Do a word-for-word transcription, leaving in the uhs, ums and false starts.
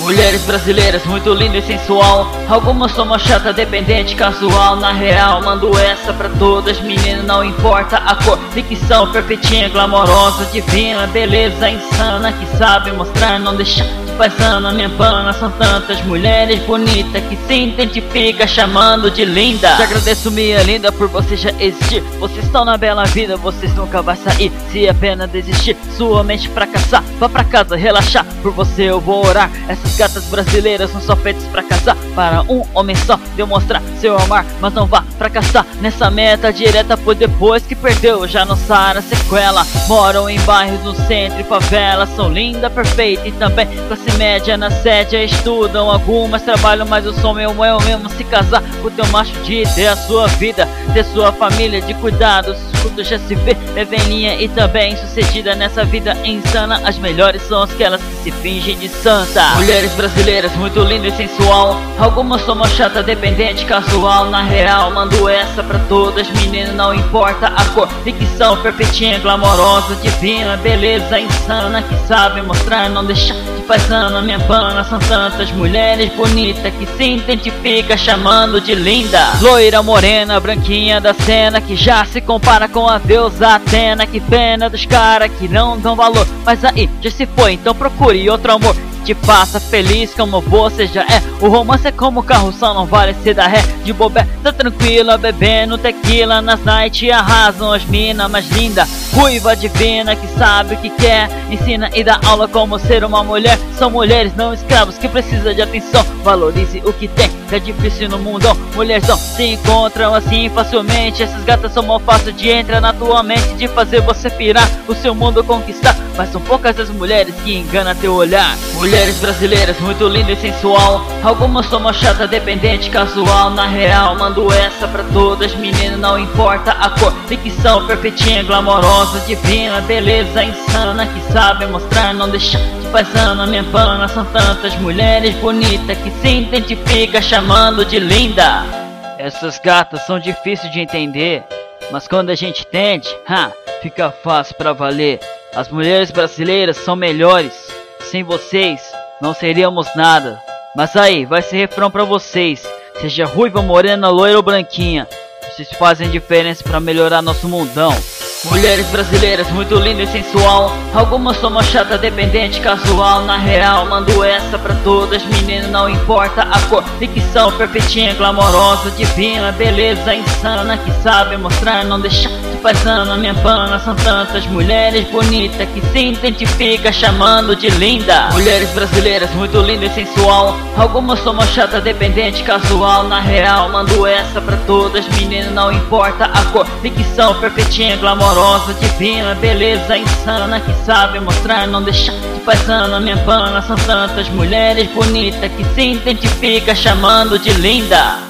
Mulheres brasileiras muito linda e sensual. Algumas são uma chata, dependente, casual. Na real, mando essa pra todas. Menina, não importa a cor, ficção perfeitinha, glamourosa, divina, beleza insana, que sabe mostrar, não deixar de paisana. Minha pana, são tantas mulheres bonitas que se identifica chamando de linda. Te agradeço, minha linda, por você já existir. Vocês estão na bela vida, vocês nunca vai sair. Se é pena desistir, sua mente fracassar, vá pra casa relaxar, por você eu vou orar. Essas gatas brasileiras não são feitas pra casar, para um homem só demonstrar seu amar, mas não vá fracassar nessa meta direta, pois depois que perdeu já não sara sequela. Moram em bairros no centro e favela, são linda, perfeita e também classe média. Na sede estudam, algumas trabalham, mas o sonho é o mesmo, se casar com teu macho de ter a sua vida, ter sua família de cuidados. Tudo já se vê, é velhinha e também sucedida nessa vida insana. As melhores são aquelas que se fingem de santa. Mulheres brasileiras muito linda e sensual. Algumas são uma chata, dependente, casual. Na real, mando essa pra todas. Menina, não importa a cor, ficção perfeitinha, glamourosa, divina, beleza insana, que sabe mostrar, não deixar de paisana. Minha pana, são tantas mulheres bonitas que se identifica chamando de linda. Loira, morena, branquinha da cena, que já se compara com a deusa Atena. Que pena dos caras que não dão valor, mas aí já se foi, então procure outro amor te faça feliz como você já é. O romance é como carro, só não vale se dar ré. De bobeira, tá tranquila, bebendo tequila nas night, arrasam as mina mais linda, ruiva divina, que sabe o que quer, ensina e dá aula como ser uma mulher. São mulheres, não escravos, que precisa de atenção. Valorize o que tem, que é difícil no mundão. Mulheres não se encontram assim facilmente. Essas gatas são mal fácil de entrar na tua mente, de fazer você pirar, o seu mundo conquistar. Mas são poucas as mulheres que enganam teu olhar. Mulheres brasileiras muito linda e sensual. Algumas são uma chata, dependente, casual. Na real, mando essa pra todas. Menina, não importa a cor, ficção perfeitinha, glamourosa, divina, beleza insana, que sabe mostrar, não deixar de paisana. Minha pana, são tantas mulheres bonitas que se identifica chamando de linda. Essas gatas são difíceis de entender, mas quando a gente entende, ha, fica fácil pra valer. As mulheres brasileiras são melhores. Sem vocês, não seríamos nada. Mas aí, vai ser refrão pra vocês. Seja ruiva, morena, loira ou branquinha, vocês fazem diferença pra melhorar nosso mundão. Mulheres brasileiras muito linda e sensual. Algumas são uma chata, dependente, casual. Na real, mando essa pra todas. Menina, não importa a cor, ficção perfeitinha, glamourosa, divina, beleza insana, que sabe mostrar, não deixar de paisana. Minha pana, são tantas mulheres bonitas que se identifica chamando de linda. Mulheres brasileiras muito linda e sensual. Algumas são uma chata, dependente, casual. Na real, mando essa pra todas. Menina, não importa a cor, ficção perfeitinha, glamourosa, divina, beleza insana, que sabe mostrar, não deixar de paisana. Minha pana, são tantas mulheres bonitas que se identifica chamando de linda.